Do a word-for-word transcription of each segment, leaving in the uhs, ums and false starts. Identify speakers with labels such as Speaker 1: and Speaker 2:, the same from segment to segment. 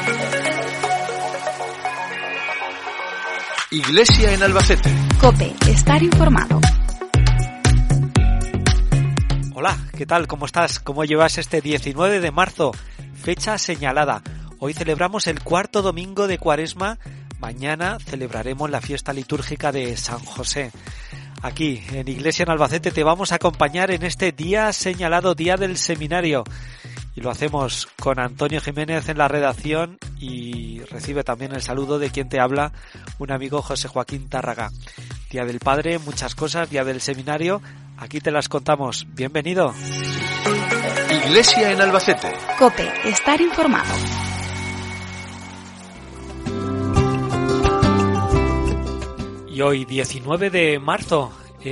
Speaker 1: Iglesia en Albacete.
Speaker 2: COPE, estar informado.
Speaker 3: Hola, ¿qué tal? ¿Cómo estás? ¿Cómo llevas este diecinueve de marzo? Fecha señalada. Hoy celebramos el cuarto domingo de Cuaresma. Mañana celebraremos la fiesta litúrgica de San José. Aquí, en Iglesia en Albacete, te vamos a acompañar en este día señalado, Día del Seminario. Y lo hacemos con Antonio Jiménez en la redacción y recibe también el saludo de quien te habla, un amigo José Joaquín Tárraga. Día del Padre, muchas cosas, Día del Seminario, aquí te las contamos. Bienvenido.
Speaker 1: Iglesia en Albacete.
Speaker 2: COPE, estar informado.
Speaker 3: Y hoy, diecinueve de marzo,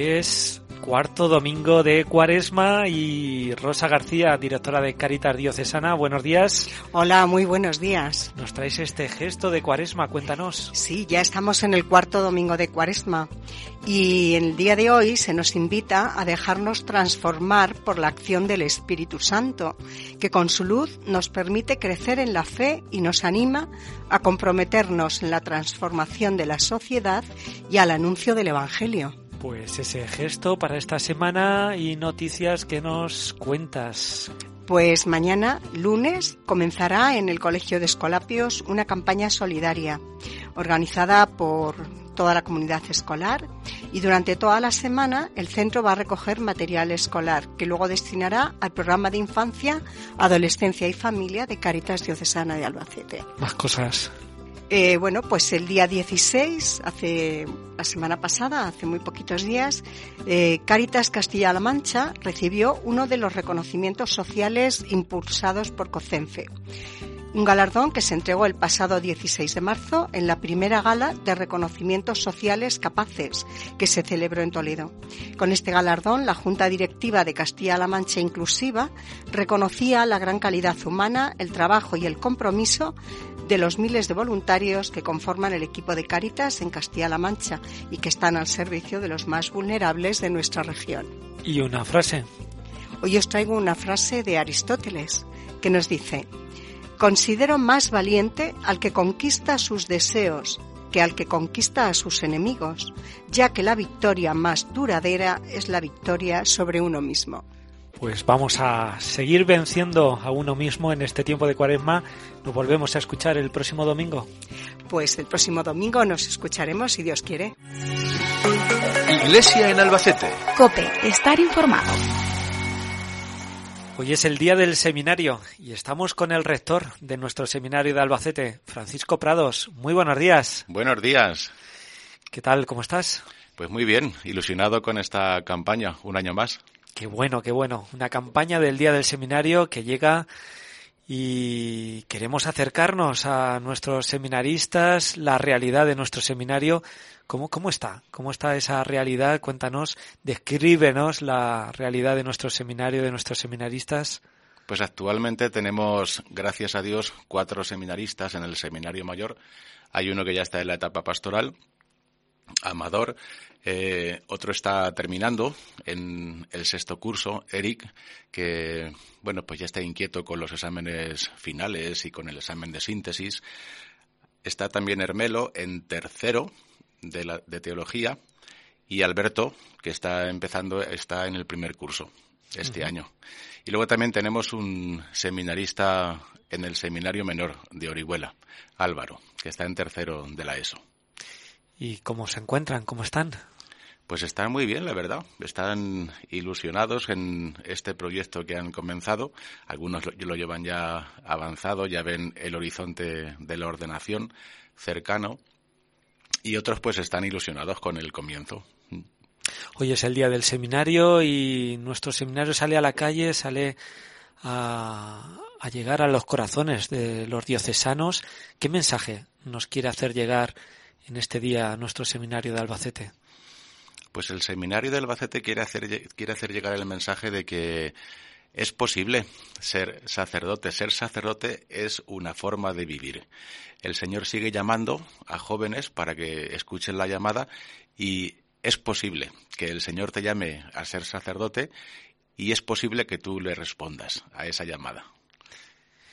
Speaker 3: es cuarto domingo de Cuaresma y Rosa García, directora de Cáritas Diocesana, buenos días.
Speaker 4: Hola, muy buenos días.
Speaker 3: Nos traes este gesto de Cuaresma, cuéntanos.
Speaker 4: Sí, ya estamos en el cuarto domingo de Cuaresma y en el día de hoy se nos invita a dejarnos transformar por la acción del Espíritu Santo, que con su luz nos permite crecer en la fe y nos anima a comprometernos en la transformación de la sociedad y al anuncio del Evangelio.
Speaker 3: Pues ese gesto para esta semana y noticias que nos cuentas.
Speaker 4: Pues mañana, lunes, comenzará en el Colegio de Escolapios una campaña solidaria organizada por toda la comunidad escolar y durante toda la semana el centro va a recoger material escolar que luego destinará al programa de infancia, adolescencia y familia de Cáritas Diocesana de Albacete.
Speaker 3: Más cosas.
Speaker 4: Eh, bueno, pues el día dieciséis, hace la semana pasada, hace muy poquitos días, eh, Cáritas Castilla-La Mancha recibió uno de los reconocimientos sociales impulsados por COCENFE. Un galardón que se entregó el pasado dieciséis de marzo en la primera gala de reconocimientos sociales capaces que se celebró en Toledo. Con este galardón, la Junta Directiva de Castilla-La Mancha Inclusiva reconocía la gran calidad humana, el trabajo y el compromiso de los miles de voluntarios que conforman el equipo de Cáritas en Castilla-La Mancha y que están al servicio de los más vulnerables de nuestra región.
Speaker 3: ¿Y una frase?
Speaker 4: Hoy os traigo una frase de Aristóteles que nos dice: considero más valiente al que conquista sus deseos que al que conquista a sus enemigos, ya que la victoria más duradera es la victoria sobre uno mismo.
Speaker 3: Pues vamos a seguir venciendo a uno mismo en este tiempo de Cuaresma. Nos volvemos a escuchar el próximo domingo.
Speaker 4: Pues el próximo domingo nos escucharemos si Dios quiere.
Speaker 1: Iglesia en Albacete.
Speaker 2: COPE, estar informado.
Speaker 3: Hoy es el día del seminario y estamos con el rector de nuestro seminario de Albacete, Francisco Prados. Muy buenos días.
Speaker 5: Buenos días.
Speaker 3: ¿Qué tal? ¿Cómo estás?
Speaker 5: Pues muy bien, ilusionado con esta campaña, un año más.
Speaker 3: Qué bueno, qué bueno. Una campaña del Día del Seminario que llega y queremos acercarnos a nuestros seminaristas, la realidad de nuestro seminario. ¿Cómo, cómo está? ¿Cómo está esa realidad? Cuéntanos, descríbenos la realidad de nuestro seminario, de nuestros seminaristas.
Speaker 5: Pues actualmente tenemos, gracias a Dios, cuatro seminaristas en el Seminario Mayor. Hay uno que ya está en la etapa pastoral, Amador, eh, otro está terminando en el sexto curso, Eric, que bueno pues ya está inquieto con los exámenes finales y con el examen de síntesis. Está también Hermelo en tercero de, la, de teología y Alberto, que está empezando, está en el primer curso este uh-huh. año. Y luego también tenemos un seminarista en el Seminario Menor de Orihuela, Álvaro, que está en tercero de la ESO.
Speaker 3: ¿Y cómo se encuentran? ¿Cómo están?
Speaker 5: Pues están muy bien, la verdad. Están ilusionados en este proyecto que han comenzado. Algunos lo, lo llevan ya avanzado, ya ven el horizonte de la ordenación cercano. Y otros pues están ilusionados con el comienzo.
Speaker 3: Hoy es el día del seminario y nuestro seminario sale a la calle, sale a, a llegar a los corazones de los diocesanos. ¿Qué mensaje nos quiere hacer llegar en este día a nuestro seminario de Albacete?
Speaker 5: Pues el seminario de Albacete quiere hacer, quiere hacer llegar el mensaje de que es posible ser sacerdote. Ser sacerdote es una forma de vivir. El Señor sigue llamando a jóvenes para que escuchen la llamada y es posible que el Señor te llame a ser sacerdote y es posible que tú le respondas a esa llamada.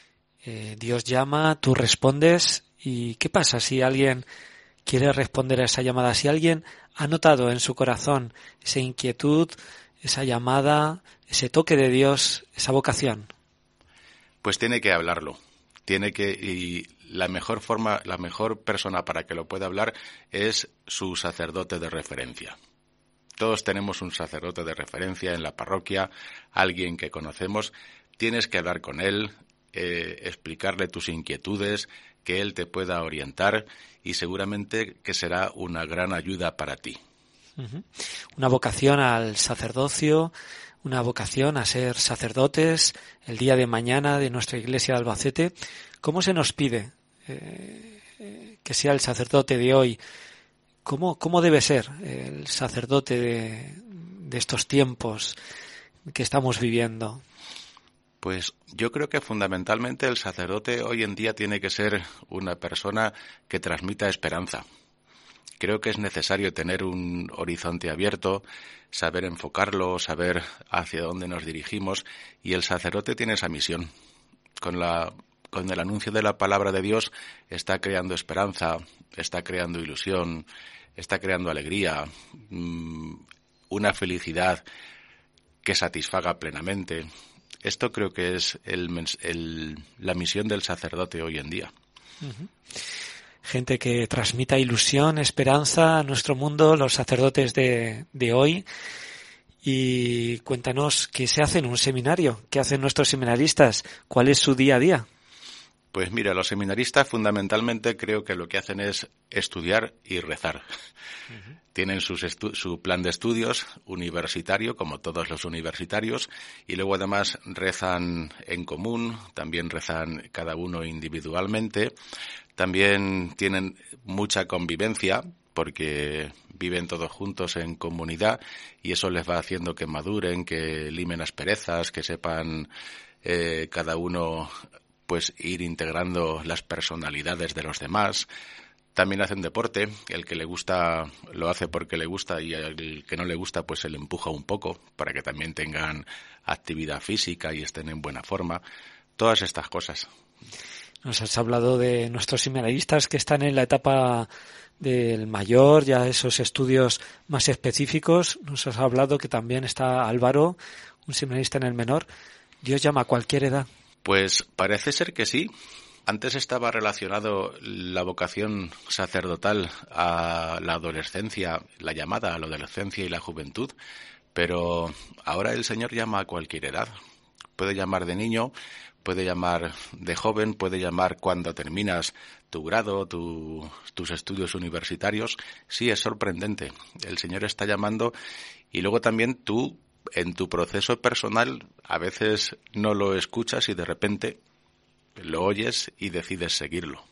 Speaker 3: Eh, Dios llama, tú respondes. ¿Y qué pasa si alguien quiere responder a esa llamada? Si alguien ha notado en su corazón esa inquietud, esa llamada, ese toque de Dios, esa vocación.
Speaker 5: Pues tiene que hablarlo. Tiene que, y la mejor forma, la mejor persona para que lo pueda hablar es su sacerdote de referencia. Todos tenemos un sacerdote de referencia en la parroquia, alguien que conocemos. Tienes que hablar con él, eh, explicarle tus inquietudes, que él te pueda orientar y seguramente que será una gran ayuda para ti.
Speaker 3: Uh-huh. Una vocación al sacerdocio, una vocación a ser sacerdotes el día de mañana de nuestra iglesia de Albacete. ¿Cómo se nos pide eh, eh, que sea el sacerdote de hoy? ¿Cómo, cómo debe ser el sacerdote de, de estos tiempos que estamos viviendo?
Speaker 5: Pues yo creo que fundamentalmente el sacerdote hoy en día tiene que ser una persona que transmita esperanza. Creo que es necesario tener un horizonte abierto, saber enfocarlo, saber hacia dónde nos dirigimos, y el sacerdote tiene esa misión. Con la, con el anuncio de la palabra de Dios está creando esperanza, está creando ilusión, está creando alegría, mmm, una felicidad que satisfaga plenamente. Esto creo que es el, el, la misión del sacerdote hoy en día.
Speaker 3: Uh-huh. Gente que transmita ilusión, esperanza a nuestro mundo, los sacerdotes de, de hoy. Y cuéntanos, ¿qué se hace en un seminario? ¿Qué hacen nuestros seminaristas? ¿Cuál es su día a día?
Speaker 5: Pues mira, los seminaristas fundamentalmente creo que lo que hacen es estudiar y rezar. Uh-huh. Tienen sus estu- su plan de estudios universitario, como todos los universitarios, y luego además rezan en común, también rezan cada uno individualmente. También tienen mucha convivencia, porque viven todos juntos en comunidad, y eso les va haciendo que maduren, que limen asperezas, que sepan eh, cada uno pues ir integrando las personalidades de los demás. También hacen deporte, el que le gusta lo hace porque le gusta, y el que no le gusta pues se le empuja un poco para que también tengan actividad física y estén en buena forma. Todas estas cosas.
Speaker 3: Nos has hablado de nuestros seminaristas que están en la etapa del mayor, ya esos estudios más específicos. Nos has hablado que también está Álvaro, un seminarista en el menor. ¿Dios llama a cualquier edad?
Speaker 5: Pues parece ser que sí. Antes estaba relacionado la vocación sacerdotal a la adolescencia, la llamada a la adolescencia y la juventud, pero ahora el Señor llama a cualquier edad. Puede llamar de niño, puede llamar de joven, puede llamar cuando terminas tu grado, tu, tus estudios universitarios. Sí, es sorprendente. El Señor está llamando, y luego también tú, en tu proceso personal, a veces no lo escuchas y de repente lo oyes y decides seguirlo.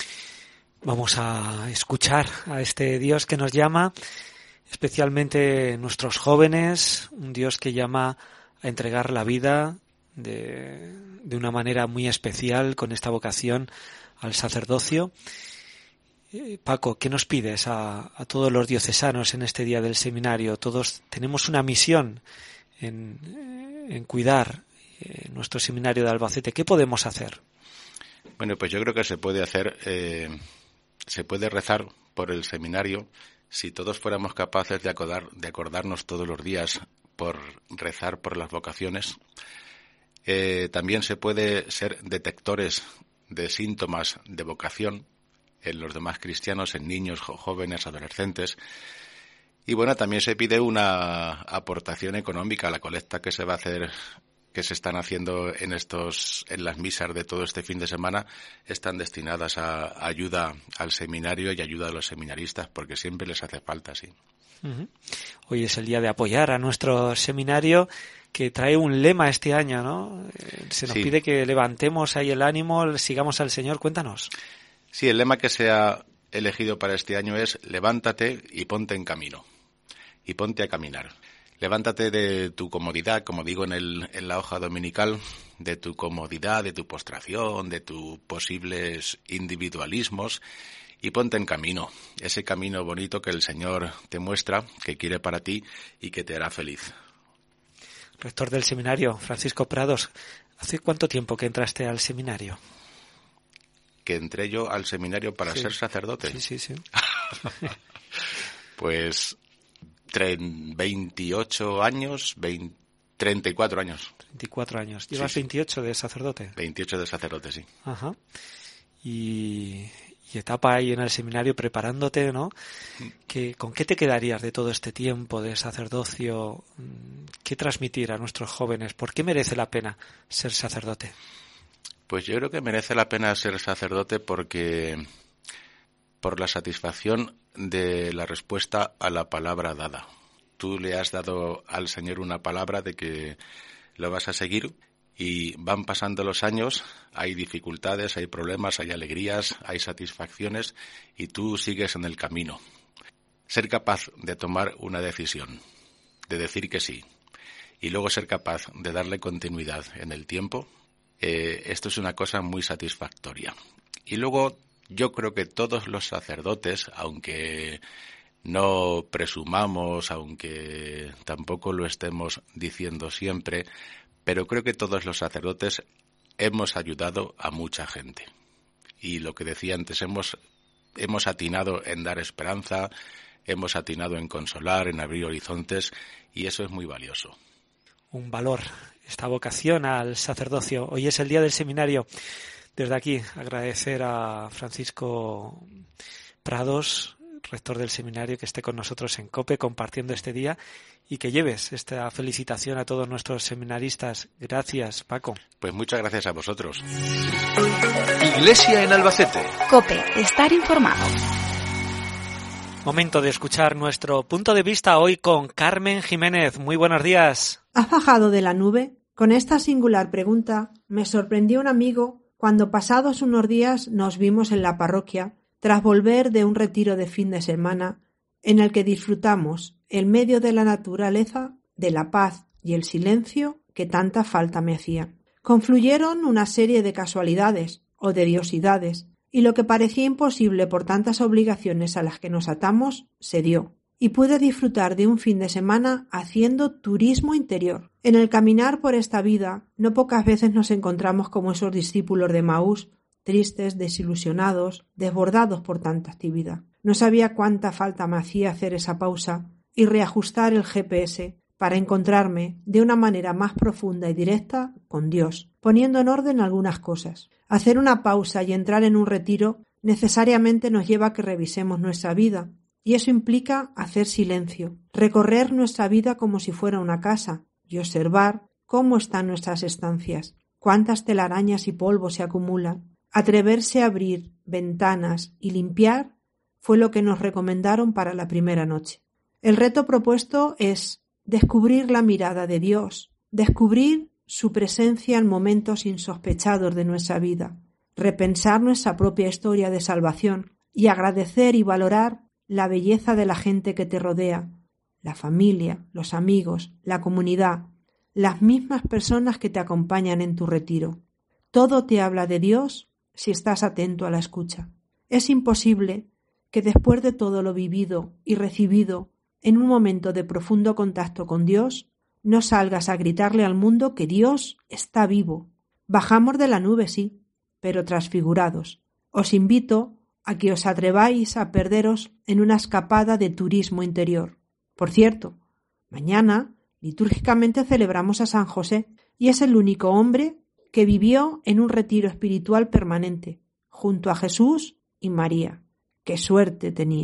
Speaker 3: Vamos a escuchar a este Dios que nos llama, especialmente nuestros jóvenes, un Dios que llama a entregar la vida de, de una manera muy especial con esta vocación al sacerdocio. Eh, Paco, ¿qué nos pides a, a todos los diocesanos en este día del seminario? Todos tenemos una misión en, en cuidar eh, nuestro seminario de Albacete. ¿Qué podemos hacer?
Speaker 5: Bueno, pues yo creo que se puede hacer, eh, se puede rezar por el seminario. Si todos fuéramos capaces de, acordar, de acordarnos todos los días por rezar por las vocaciones, eh, también se puede ser detectores de síntomas de vocación en los demás cristianos, en niños, jóvenes, adolescentes. Y bueno, también se pide una aportación económica. La colecta que se va a hacer, que se están haciendo en estos, en las misas de todo este fin de semana, están destinadas a ayuda al seminario y ayuda a los seminaristas, porque siempre les hace falta, sí.
Speaker 3: Uh-huh. Hoy es el día de apoyar a nuestro seminario, que trae un lema este año, ¿no? Se nos sí. pide que levantemos ahí el ánimo, sigamos al Señor. Cuéntanos.
Speaker 5: Sí, el lema que se ha elegido para este año es levántate y ponte en camino, y ponte a caminar. Levántate de tu comodidad, como digo en, el, en la hoja dominical, de tu comodidad, de tu postración, de tus posibles individualismos, y ponte en camino, ese camino bonito que el Señor te muestra, que quiere para ti y que te hará feliz.
Speaker 3: Rector del seminario, Francisco Prados, ¿Hace cuánto tiempo que entraste al seminario?
Speaker 5: Que entré yo al seminario para
Speaker 3: sí.
Speaker 5: ser sacerdote.
Speaker 3: Sí, sí, sí.
Speaker 5: Pues veintiocho años, veinte, treinta y cuatro años.
Speaker 3: treinta y cuatro años. ¿Llevas
Speaker 5: sí, sí.
Speaker 3: veintiocho de sacerdote?
Speaker 5: veintiocho de sacerdote, sí.
Speaker 3: Ajá. Y, y etapa ahí en el seminario preparándote, ¿no? ¿Qué, ¿Con qué te quedarías de todo este tiempo de sacerdocio? ¿Qué transmitir a nuestros jóvenes? ¿Por qué merece la pena ser sacerdote?
Speaker 5: Pues yo creo que merece la pena ser sacerdote porque por la satisfacción de la respuesta a la palabra dada. Tú le has dado al Señor una palabra de que lo vas a seguir y van pasando los años, hay dificultades, hay problemas, hay alegrías, hay satisfacciones y tú sigues en el camino. Ser capaz de tomar una decisión, de decir que sí, y luego ser capaz de darle continuidad en el tiempo, eh, esto es una cosa muy satisfactoria. Y luego yo creo que todos los sacerdotes, aunque no presumamos, aunque tampoco lo estemos diciendo siempre, pero creo que todos los sacerdotes hemos ayudado a mucha gente. Y lo que decía antes, hemos, hemos atinado en dar esperanza, hemos atinado en consolar, en abrir horizontes, y eso es muy valioso.
Speaker 3: Un valor, esta vocación al sacerdocio. Hoy es el día del seminario. Desde aquí agradecer a Francisco Prados, rector del seminario, que esté con nosotros en COPE compartiendo este día y que lleves esta felicitación a todos nuestros seminaristas. Gracias, Paco.
Speaker 5: Pues muchas gracias a vosotros.
Speaker 1: Iglesia en Albacete.
Speaker 2: COPE, estar informado.
Speaker 3: Momento de escuchar nuestro punto de vista hoy con Carmen Jiménez. Muy buenos días.
Speaker 6: ¿Has bajado de la nube? Con esta singular pregunta me sorprendió un amigo cuando pasados unos días nos vimos en la parroquia tras volver de un retiro de fin de semana en el que disfrutamos, en medio de la naturaleza, de la paz y el silencio que tanta falta me hacía. Confluyeron una serie de casualidades o de diosidades, y lo que parecía imposible por tantas obligaciones a las que nos atamos, se dio. Y pude disfrutar de un fin de semana haciendo turismo interior. En el caminar por esta vida, no pocas veces nos encontramos como esos discípulos de Emaús, tristes, desilusionados, desbordados por tanta actividad. No sabía cuánta falta me hacía hacer esa pausa y reajustar el G P S para encontrarme de una manera más profunda y directa con Dios, poniendo en orden algunas cosas. Hacer una pausa y entrar en un retiro necesariamente nos lleva a que revisemos nuestra vida, y eso implica hacer silencio, recorrer nuestra vida como si fuera una casa y observar cómo están nuestras estancias, cuántas telarañas y polvo se acumulan. Atreverse a abrir ventanas y limpiar fue lo que nos recomendaron para la primera noche. El reto propuesto es descubrir la mirada de Dios, descubrir su presencia en momentos insospechados de nuestra vida, repensar nuestra propia historia de salvación y agradecer y valorar la belleza de la gente que te rodea, la familia, los amigos, la comunidad, las mismas personas que te acompañan en tu retiro. Todo te habla de Dios si estás atento a la escucha. Es imposible que después de todo lo vivido y recibido en un momento de profundo contacto con Dios, no salgas a gritarle al mundo que Dios está vivo. Bajamos de la nube, sí, pero transfigurados. Os invito a que os atreváis a perderos en una escapada de turismo interior. Por cierto, mañana litúrgicamente celebramos a San José y es el único hombre que vivió en un retiro espiritual permanente, junto a Jesús y María. ¡Qué suerte tenía!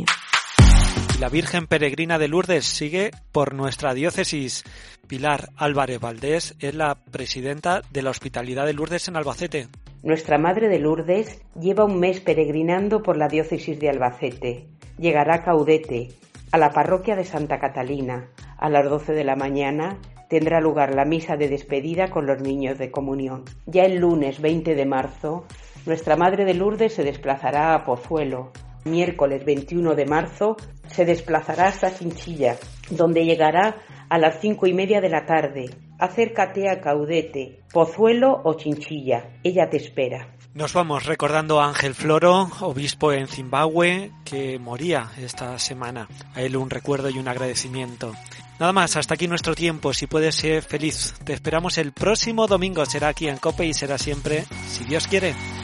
Speaker 3: La Virgen Peregrina de Lourdes sigue por nuestra diócesis. Pilar Álvarez Valdés es la presidenta de la Hospitalidad de Lourdes en Albacete.
Speaker 7: Nuestra Madre de Lourdes lleva un mes peregrinando por la diócesis de Albacete. Llegará a Caudete, a la parroquia de Santa Catalina. A las doce de la mañana tendrá lugar la misa de despedida con los niños de comunión. Ya el lunes veinte de marzo, nuestra Madre de Lourdes se desplazará a Pozuelo. Miércoles veintiuno de marzo se desplazará hasta Chinchilla, donde llegará a las cinco y media de la tarde. Acércate a Caudete, Pozuelo o Chinchilla. Ella te espera.
Speaker 3: Nos vamos recordando a Ángel Floro, obispo en Zimbabue, que moría esta semana. A él un recuerdo y un agradecimiento. Nada más, hasta aquí nuestro tiempo. Si puedes ser feliz, te esperamos el próximo domingo. Será aquí en COPE y será siempre, si Dios quiere.